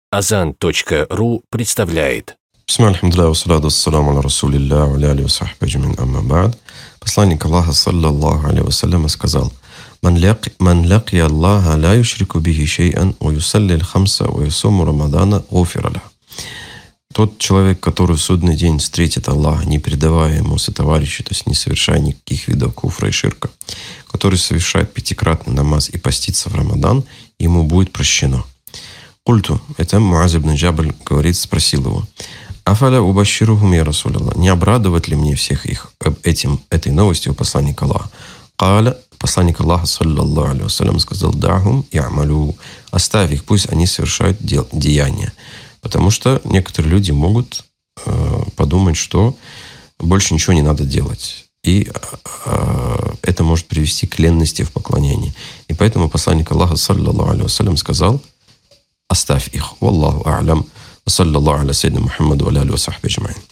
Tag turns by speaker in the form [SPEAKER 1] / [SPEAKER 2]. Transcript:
[SPEAKER 1] Azan.ru представляет.
[SPEAKER 2] Посланник Аллаха, саллаллаху алейхи вассалям, сказал: «Ман лакия Аллаха ла юшрику бихи шей'ан, ва юсалли аль-хамса, ва ясуму рамадана, гуфира лаху». Тот человек, который в судный день встретит Аллаха, не передавая ему сотоварища, то есть не совершая никаких видов куфра и ширка, который совершает пятикратный намаз и постится в Рамадан, ему будет прощено. Культу, это Муаз ибн Джабаль говорит, спросил его: «Афаля убаширухум, я Расулаллах, не обрадовать ли мне всех их этой новостью у посланника Аллаха?» Каля, посланник Аллаха, саллаллаху алейхи вассалям, сказал: «Дахум я'малу», оставь их, пусть они совершают деяния. Потому что некоторые люди могут подумать, что больше ничего не надо делать. И это может привести к ленности в поклонении. И поэтому посланник Аллаха, саллаллаху алейхи вассалям, сказал: «Оставь их». Валлаху а'лям. Саллаллаху аля саййидина Мухаммаду ва аля алихи ва сахбихи аджмаин.